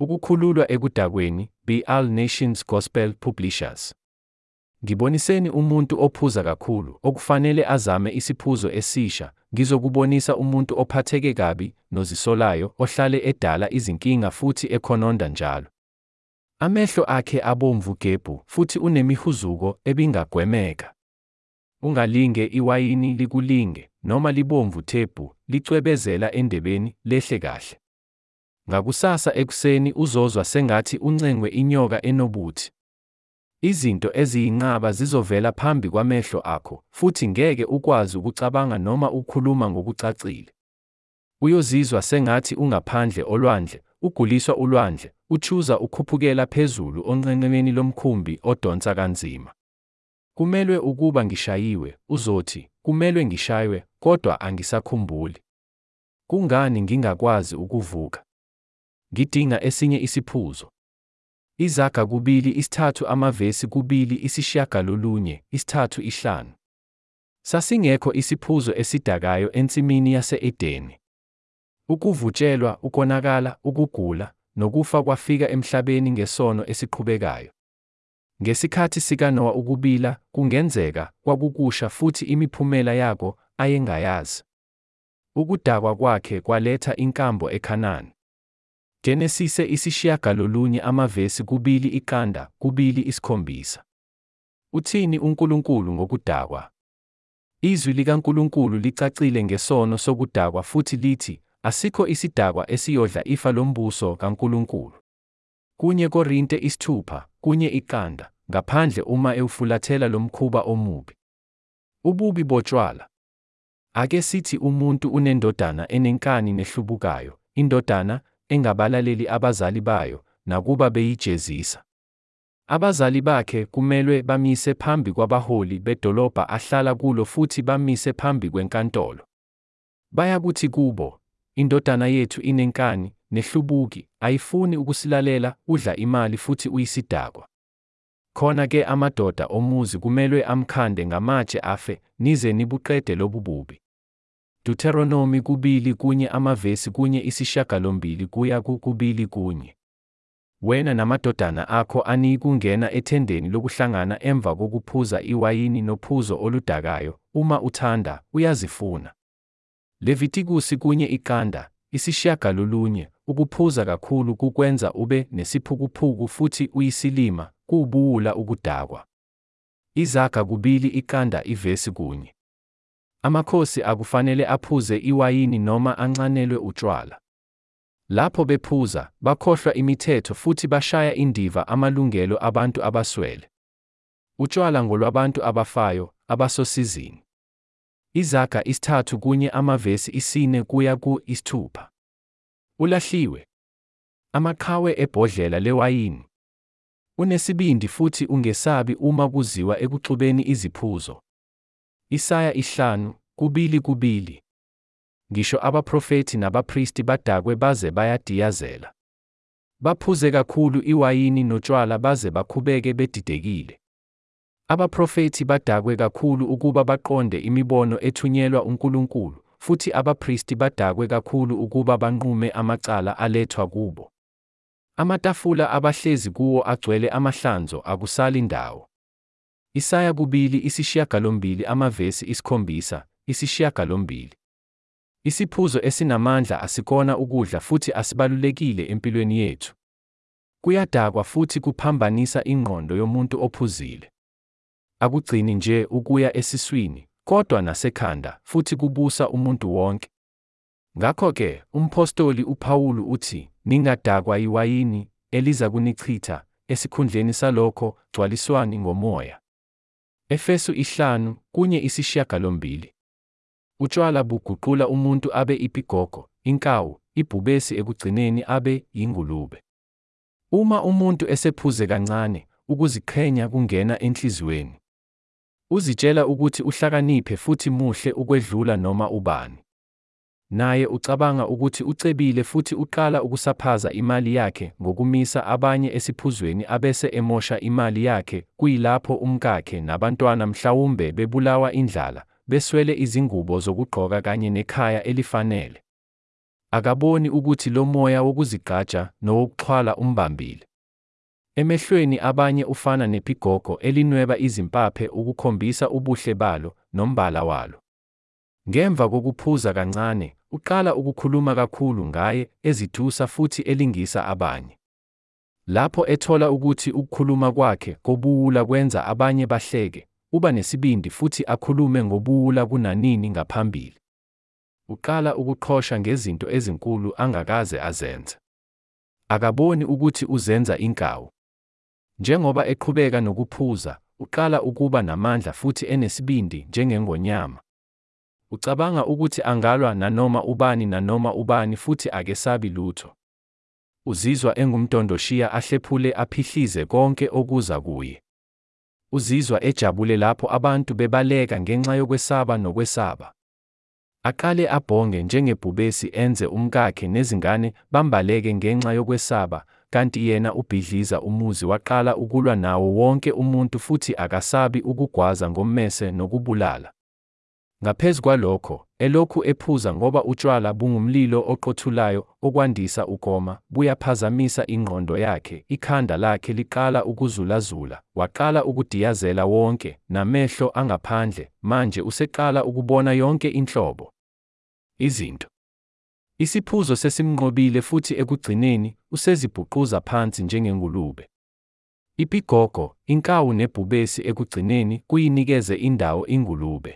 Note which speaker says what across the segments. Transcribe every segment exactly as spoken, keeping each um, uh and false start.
Speaker 1: Ukukhululwa ekudakweni, B All Nations Gospel Publishers. Ngiboniseni umuntu ophuza kakhulu okufanele azame isiphuzo esisha. Ngizokubonisa umuntu ophatheke kabi nozisolayo ohlale edala izinkinga futhi ekhononda njalo. Amehlo akhe abomvu gebhu futhi unemihuzuko ebingagwemeka. Ungalinge iwayini likulinge noma libomvu thebhu licwebezela endebeni lehle kahle. Ngakusasa ekuseni uzozwa sengathi uncengwe inyoka enobuthi. Izinto eziyinqaba zizovela phambi kwamehlo akho futhi ngeke ukwazi ukucabanga noma ukukhuluma ngokucacile. Uyozizwa sengathi ungaphandle olwandle, uguliswa ulwandle, uchuza ukhuphukela phezulu onqenqemeni lomkhumbi odonsa kanzima. Kumelwe ukuba ngishayiwe, uzothi, kumelwe ngishaywe, kodwa angisakhumbuli. Kungani ngingakwazi ukuvuka? Ngidinga esinye isiphuzo. Izaga kubili isithathu amavesi kubili isishiyagalolunye isithathu ihlanu. Sasingekho isiphuzo esidakayo ensimini yase-Edeni. Ukuvutshelwa, ukonakala, ukugula, nokufa kwafika emhlabeni ngesono esiqhubekayo. Ngesikhathi sikaNowa ukubila kungenzeka kwakukusha futhi imiphumela yako ayengayazi. Ukudakwa kwakhe kwaletha inkambo eKhanani. Genesise isishiyagalolunye amavesi kubili iqanda kubili isikhombisa. Uthini uNkulunkulu ngokudakwa? Izwi likaNkulunkulu licacile ngesono sokudakwa futhi lithi, asikho isidakwa esiyodla ifa lombuso kaNkulunkulu. Kunye Korinte isithupha, kunye iqanda, ngaphandle uma ewufulathela lo mkhuba omubi. Ububi botshwala. Ake sithi umuntu unendodana enenkani nehlubukayo, indodana engabalaleli abazali bayo, nakuba beyijezisa. Abazali bakhe kumelwe bamise phambi kwabaholi bedolobha ahlala kulo futhi bamise phambi kwenkantolo. Bayakuthi kubo, indodana yethu inenkani, nehlubuki, ayifuni ukusilalela, udla imali futhi uyisidakwa. Khona-ke amadoda omuzi kumelwe amkhande ngamatshe afe, nize nibuqede lobu bubi. Deuteronomy kubili kunye amavesi kunye isishiyagalombili kuya kubili kunye. Wena namadodana akho aniyikungena ethendeni lokuhlangana emva kokuphuza iwayini nophuzo oludakayo, uma uthanda, uyazifuna. Levitikusi kunye iqanda, isishiyagalolunye, ukuphuza kakhulu kukwenza ube nesiphukuphuku futhi uyisilima, kuwubuwula ukudakwa. Izaga kubili iqanda ivesi kunye. Amakhosi akufanele aphuze iwayini noma anxanelwe utshwala. Lapho bephuza, bakhohlwa imithetho futhi bashaya indiva amalungelo abantu abaswele. Utshwala ngolwabantu abafayo, abasosizini. Izaga isithathu kunye amavesi isine kuya ku isithupha. Ulahliwe. Amaqhawe ebhodlela lewayini. Unesibindi futhi ungesabi uma kuziwa ekuxubeni iziphuzo. Isaya ihlanu, kubili kubili. Ngisho abaprofeti nabapristi badakwe baze bayadiyazela. Baphuze kakhulu iwayini notshwala baze bakhubeke bedidekile. Abaprofeti badakwe kakhulu ukuba baqonde imibono ethunyelwa uNkulunkulu, futhi abapristi badakwe kakhulu ukuba banqume amacala alethwa kubo. Amatafula abahlezi kuwo agcwele amahlanzo akusali ndawo. Isaya kubili isishiyagalombili amavesi isikhombisa, isishiyagalombili. Isiphuzo esinamandla asikona ukudla futhi asibalulekile empilweni yethu. Kuyadakwa futhi kuphambanisa ingqondo yomuntu ophuzile. Akugcini nje ukuya esiswini, kodwa nasekhanda, futhi kubusa umuntu wonke. Ngakho-ke, umpostoli uPawulu uthi, ningadakwa iwayini eliza kunichitha, esikhundleni salokho, gcwaliswani ngomoya. Efesu ihlanu, kunye isishiyagalombili. Utshwala buguqula umuntu abe ipigogo, inkawu, ibhubesi ekugcineni abe yingulube. Uma umuntu esephuze kancane, ukuziqhenya kungena enhliziyweni. Uzitshela ukuthi uhlakaniphe futhi muhle ukwedlula noma ubani. Naye ucabanga ukuthi ucebile futhi uqala ukusaphaza imali yakhe ngokumisa abanye esiphuzweni abese emosha imali yakhe, kuyilapho umkakhe nabantwana mhlawumbe bebulawa indlala, beswele izingubo zokugqoka kanye nekhaya elifanele. Akaboni ukuthi lo moya wokuzigqaja nowokuxhwala umbambile. Emehlweni abanye ufana nepigogo elinweba izimpaphe ukukhombisa ubuhle balo nombala walo. Ngemva kokuphuza kancane, uqala ukukhuluma kakhulu ngaye, ezithusa futhi elingisa abanye. Lapho ethola ukuthi ukukhuluma kwakhe kobuwula kwenza abanye bahleke, uba nesibindi futhi akhulume ngobuwula kunanini ngaphambili. Uqala ukuqhosha ngezinto ezinkulu angakaze azenze. Akaboni ukuthi uzenza inkawu. Njengoba eqhubeka nokuphuza, uqala ukuba namandla futhi enesibindi njengengonyama. Ucabanga ukuthi angalwa nanoma ubani nanoma ubani futhi akesabi lutho. Uzizwa engumdondoshiya ahlephule aphihlize konke okuza kuye. Uzizwa ejabule lapho abantu bebaleka ngenxa yokwesaba nokwesaba. Aqale abhonge njengebhubesi enze umkakhe nezingane bambaleke ngenxa yokwesaba, kanti yena ubhidliza umuzi waqala ukulwa nawo wonke umuntu futhi akasabi ukugwaza ngommese nokubulala. Ngaphezu kwalokho, elokhu ephuza ngoba utshwala bungumlilo oqothulayo okwandisa ukoma, buyaphazamisa ingqondo yakhe, ikhanda lakhe liqala ukuzulazula, waqala ukudiyazela wonke, namehlo angaphandle, manje useqala ukubona yonke inhlobo izinto. Isiphuzo sesimnqobile futhi ekugcineni, usezibhuquza phansi njengengulube. Ipigogo, inkawu nebhubesi ekugcineni kuyinikeze indawo ingulube.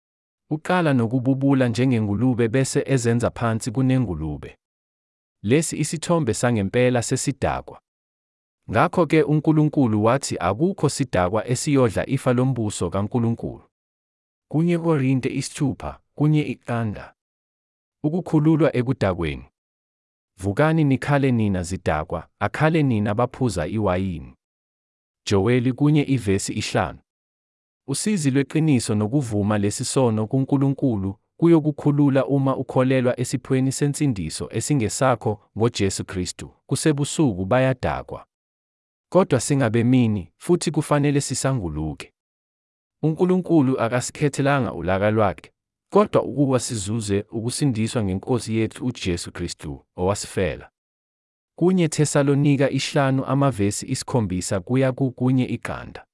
Speaker 1: Uqala nokububula njengengulube bese ezenza phansi kunengulube. Lesi isithombe sangempela sesidakwa. Ngakho-ke uNkulunkulu wathi akukho sidakwa esiyodla ifa lombuso kaNkulunkulu. Kunye Korinte isithupha, kunye iqanda. Ukukhululwa ekudakweni. Vukani nikhale nina zidakwa, akhale nina baphuza iwayini. Joeli kunye ivesi isihlanu. Usizi lweqiniso nokuvuma lesisono kuNkulunkulu kuyokukhulula uma ukholelwa esiphweni sensindiso esingesakho ngoJesu Kristu. Kusebusuku bayadakwa. Kodwa singabemini, futhi kufanele sisanguluke. uNkulunkulu akasikhethelanga ulaka lwakhe, kodwa ukuba sizuze ukusindiswa ngeNkosi yethu uJesu Kristu, owasifela. Kunye Thesalonika isihlanu amavesi isikhombisa kuya kukunye iqanda.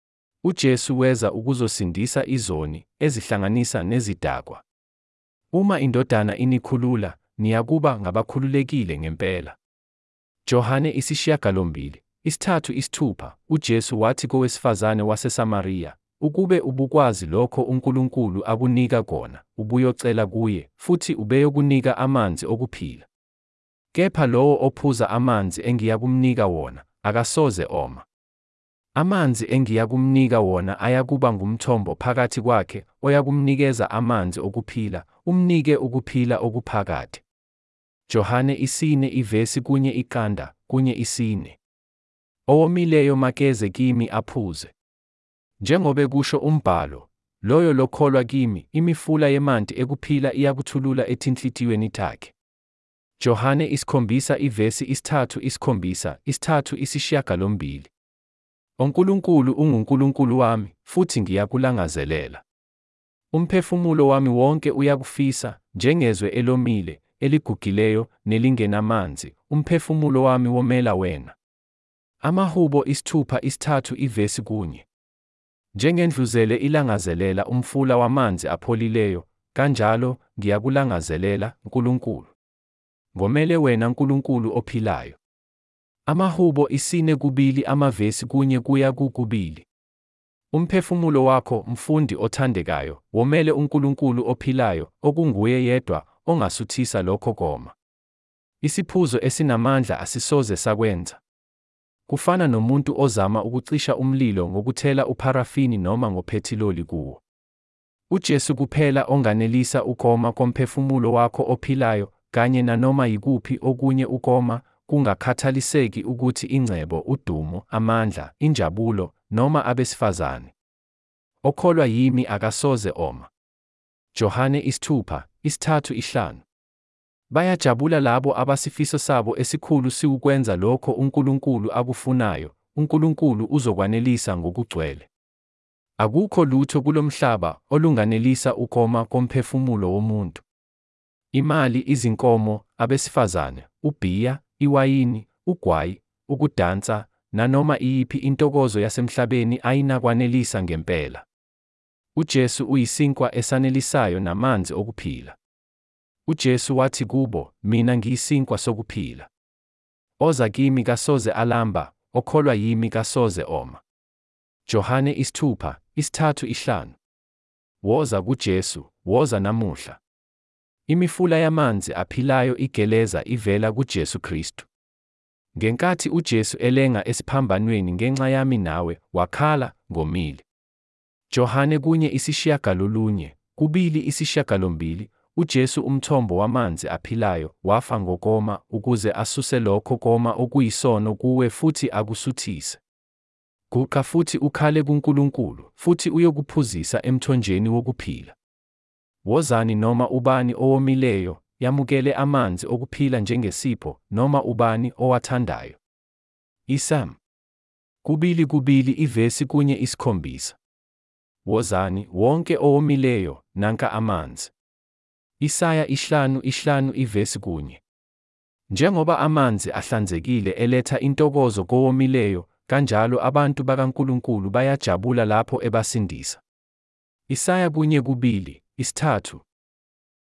Speaker 1: uJesu weza ukuzosindisa izoni, ezihlanganisa nezidakwa. Uma indodana inikhulula, niyakuba ngabakhululekile ngempela. Johane isishiyagalombili, isithathu isithupha, uJesu wathi kowesifazane waseSamariya, ukube ubukwazi lokho uNkulunkulu akunika kona, ubuyocela kuye, futhi ubeyokunika amanzi okuphila. Kepha lowo ophuza amanzi engiyakumnika wona, akasoze oma. Amanzi engiyakumnika wona ayakuba ngumthombo phakathi kwakhe, oyakumnikeza amanzi okuphila, umnike ukuphila okuphakade. Johane isine ivesi kunye iqanda, kunye isine. Owomileyo makeze kimi aphuze. Njengoba kusho umbhalo, loyo lokholwa kimi, imifula yemanti ekuphila iyakuthulula ethinhlitiyweni takhe. Johane isikhombisa ivesi isithathu isikhombisa, isithathu isishiyagalombili. uNkulunkulu unguNkulunkulu wami, futhi ngiyakulangazelela. Umphefumulo wami wonke uyakufisa, njengezwe elomile, eligugileyo, nelingenamanzi, umphefumulo wami womela wena. Amahubo isithupha isithathu ivesi kunye. Njengendluzele ilangazelela umfula wamanzi apholileyo, kanjalo ngiyakulangazelela, Nkulunkulu. Ngomele wena Nkulunkulu ophilayo. Amahubo isine kubili amavesi kunye kuya kukubili. Umphefumulo wakho, mfundi othandekayo, womele uNkulunkulu ophilayo, okunguye yedwa ongasuthisa lokho koma. Isiphuzo esinamandla asisoze sakwenza. Kufana nomuntu ozama ukucisha umlilo ngokuthela upharafini noma ngophethiloli kuwo. uJesu kuphela onganelisa ukoma komphefumulo wakho ophilayo, kanye nanoma yikuphi okunye ukoma, kungakhathaliseki ukuthi ingcebo, udumo, amandla, injabulo, noma abesifazane. Okholwa yimi akasoze oma. Johane isithupha, isithathu isihlanu. Bayajabula labo abasifiso sabo esikhulu siwukwenza lokho uNkulunkulu akufunayo, uNkulunkulu uzokwanelisa ngokugcwele. Akukho lutho kulomhlaba olunganelisa ukoma komphefumulo womuntu. Imali, izinkomo, abesifazane, ubhiya, iwayini, ugwayi, ukudansa, nanoma iyiphi intokozo yasemhlabeni ayinakwanelisa ngempela. UJesu uyisinkwa esanelisayo namanzi okuphila. UJesu wathi kubo, "Mina ngiyisinkwa sokuphila. Oza kimi kasoze alamba, okholwa yimi kasoze oma." Johane isithupha, isithathu ihlanu. Woza kuJesu, woza namuhla. Imifula yamanzi aphilayo igeleza ivela kuJesu Kristu. Ngenkathi uJesu elenga esiphambanweni ngenxa yami nawe, wakhala, ngomile. Johane kunye isishiyagalolunye, kubili isishiyagalombili, uJesu umthombo wamanzi aphilayo, wafa ngokoma ukuze asuse lokho koma okuyisono kuwe futhi akusuthise. Guqa futhi ukhale kuNkulunkulu, futhi uyokuphuzisa emthonjeni wokuphila. Wozani noma ubani owomileyo, yamukele amanzi okuphila njengesipho, noma ubani owathandayo. Isam. Kubili kubili ivesi kunye isikhombisa. Wozani, wonke owomileyo, nanka amanzi. Isaya ihlanu ihlanu ivesi kunye. Njengoba amanzi ahlanzekile eletha intokozo kowomileyo, kanjalo abantu bakaNkulunkulu bayajabula lapho ebasindisa. Isaya kunye kubili, isithathu.